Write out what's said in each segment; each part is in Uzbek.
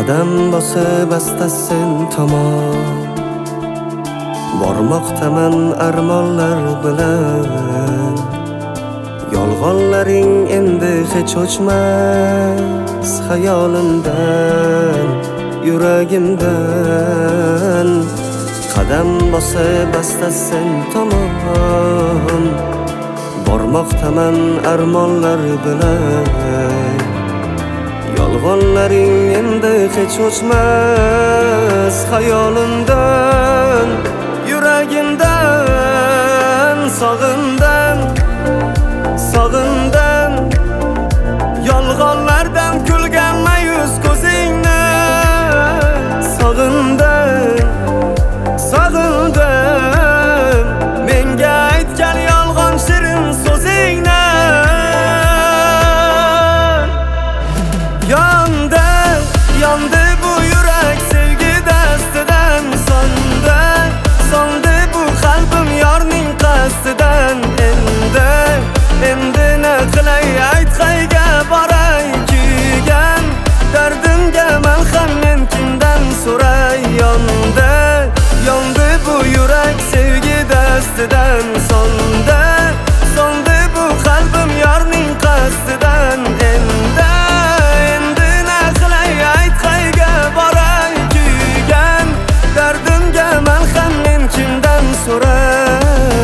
Qadam bosib asta sen tomon bormoqdaman armonlar bilan. Yolg'onlaring endi hech o'chmas xayolimdan, yuragimdan. Qadam bosib asta sen tomon bormoqdaman armonlar bilan. Yolg'onlaring endi hech o'chmas xayolimdan, yuragimdan. Sog'indan, sog'indan, yolg'onlardan kulgan mayus ko'zingni. Sog'indan, sog'indan, menga aytgan yolg'on shirin so'zingni. Yondi bu yurak sevgi dastidan, so'ndi bu qalbim yorning qasdidan. Endi ne qilay, ayt qayga boray kuygan dardimga malham men kimdan so'ray. Yondi bu yurak sevgi dastidan, so'ndi bu qalbim yorning qasdidan. Endi ne qilay, ayt qayga boray kuygan dardimga malham men kimdan so'ray.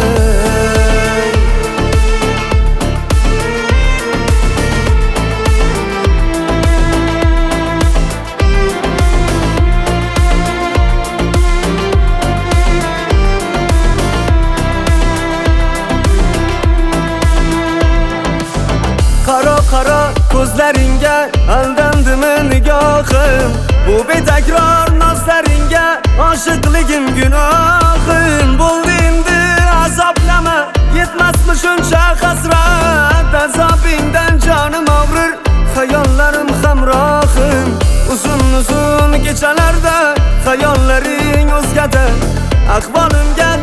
Qaro ko'zlaringga aldandimi nigohim? Bu betakror nozlaringga oshiqligim gunohim. Bo'ldi endi azoblama, yetmasmi shuncha hasrat? Azobingdan jonim og'rir, xayollarim hamrohim. Uzun kechalarda xayollaring o'zgada, ahvolimga